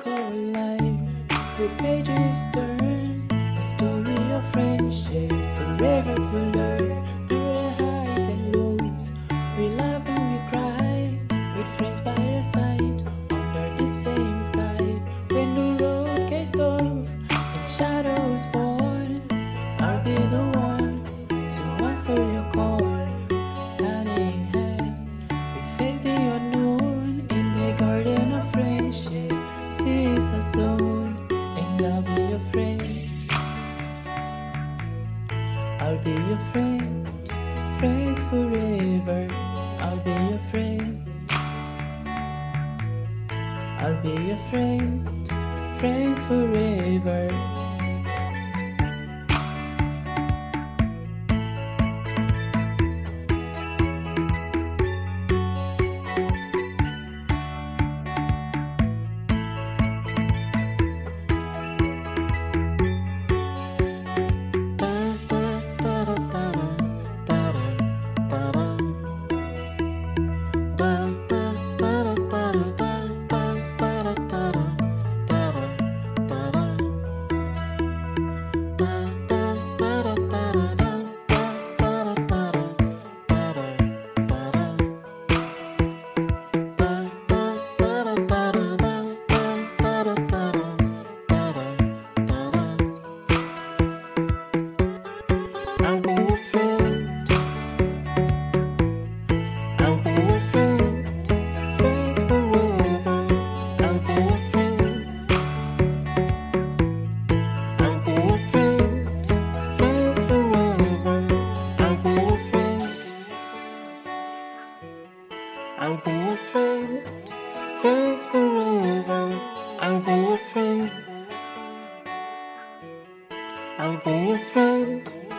call life. The pages turn, a story of friendship, forever to learn. Through the highs and lows, we laugh and we cry. With friends by our side, under the same skies. When the road gets tough and shadows fall, I'll be the one to answer your call. Hand in hand, we face the unknown in the garden of friendship. Seas are sown, and I'll be your friend. I'll be your friend, friends forever. I'll be your friend. I'll be your friend, friends forever. I'll be your friend, friends forever. I'll be your friend. I'll be your friend.